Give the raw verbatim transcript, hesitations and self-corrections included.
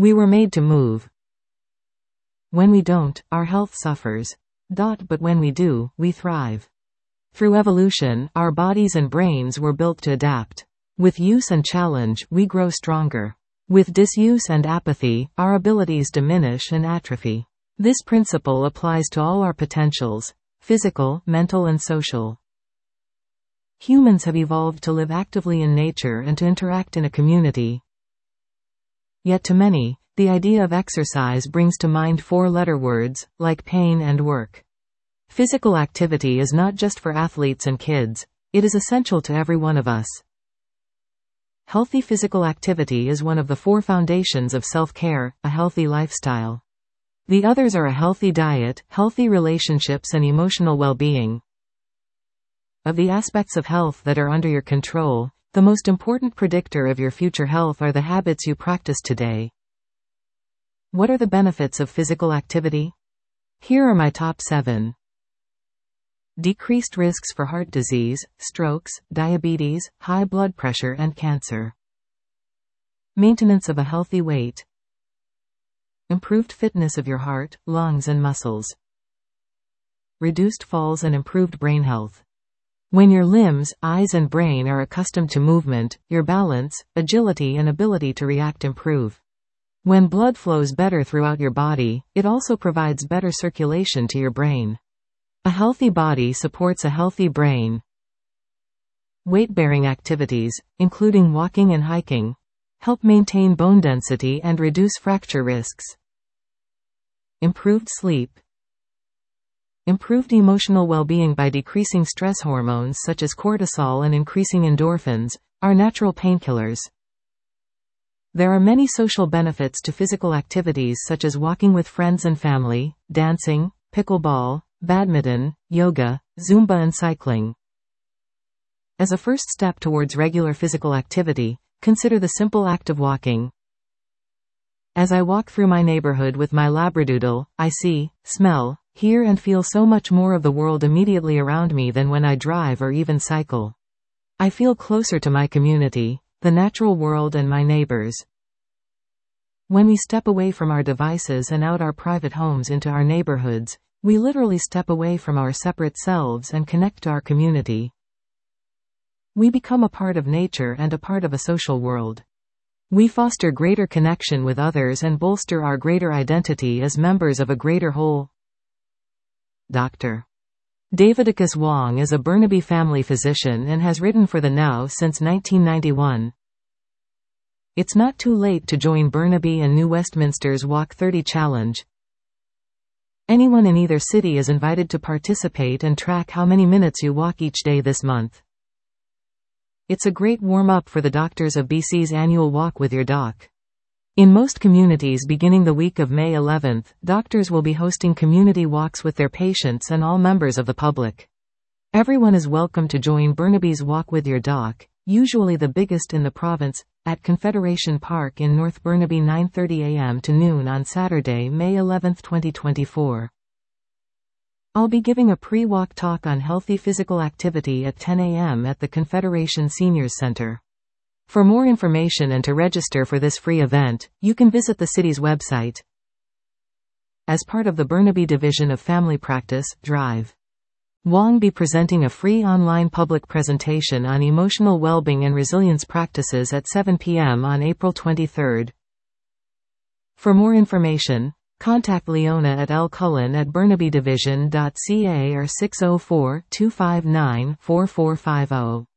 We were made to move. When we don't, our health suffers. But when we do, we thrive. Through evolution, our bodies and brains were built to adapt. With use and challenge, we grow stronger. With disuse and apathy, our abilities diminish and atrophy. This principle applies to all our potentials: physical, mental, and social. Humans have evolved to live actively in nature and to interact in a community. Yet to many, the idea of exercise brings to mind four-letter words, like pain and work. Physical activity is not just for athletes and kids, it is essential to every one of us. Healthy physical activity is one of the four foundations of self-care, a healthy lifestyle. The others are a healthy diet, healthy relationships, and emotional well-being. Of the aspects of health that are under your control, the most important predictor of your future health are the habits you practice today. What are the benefits of physical activity? Here are my top seven. Decreased risks for heart disease, strokes, diabetes, high blood pressure, and cancer. Maintenance of a healthy weight. Improved fitness of your heart, lungs, and muscles. Reduced falls and improved brain health. When your limbs, eyes, and brain are accustomed to movement, your balance, agility, and ability to react improve. When blood flows better throughout your body, it also provides better circulation to your brain. A healthy body supports a healthy brain. Weight-bearing activities, including walking and hiking, help maintain bone density and reduce fracture risks. Improved sleep. Improved emotional well-being by decreasing stress hormones such as cortisol and increasing endorphins, are natural painkillers. There are many social benefits to physical activities such as walking with friends and family, dancing, pickleball, badminton, yoga, Zumba, and cycling. As a first step towards regular physical activity, consider the simple act of walking. As I walk through my neighborhood with my Labradoodle, I see, smell, hear, and feel so much more of the world immediately around me than when I drive or even cycle. I feel closer to my community, the natural world, and my neighbors. When we step away from our devices and out our private homes into our neighborhoods, we literally step away from our separate selves and connect to our community. We become a part of nature and a part of a social world. We foster greater connection with others and bolster our greater identity as members of a greater whole. Doctor Davidicus Wong is a Burnaby family physician and has written for The Now since nineteen ninety-one. It's not too late to join Burnaby and New Westminster's Walk thirty Challenge. Anyone in either city is invited to participate and track how many minutes you walk each day this month. It's a great warm-up for the doctors of B C's annual Walk with Your Doc. In most communities beginning the week of May eleventh, doctors will be hosting community walks with their patients and all members of the public. Everyone is welcome to join Burnaby's Walk with Your Doc, usually the biggest in the province, at Confederation Park in North Burnaby nine thirty a m to noon on Saturday, May eleventh twenty twenty-four. I'll be giving a pre-walk talk on healthy physical activity at ten a m at the Confederation Seniors Center. For more information and to register for this free event, you can visit the city's website. As part of the Burnaby Division of Family Practice, Drive Wong be presenting a free online public presentation on emotional well-being and resilience practices at seven p m on April twenty-third. For more information, contact Leona at L. Cullen at burnabydivision dot c a or six oh four, two five nine, four four five oh.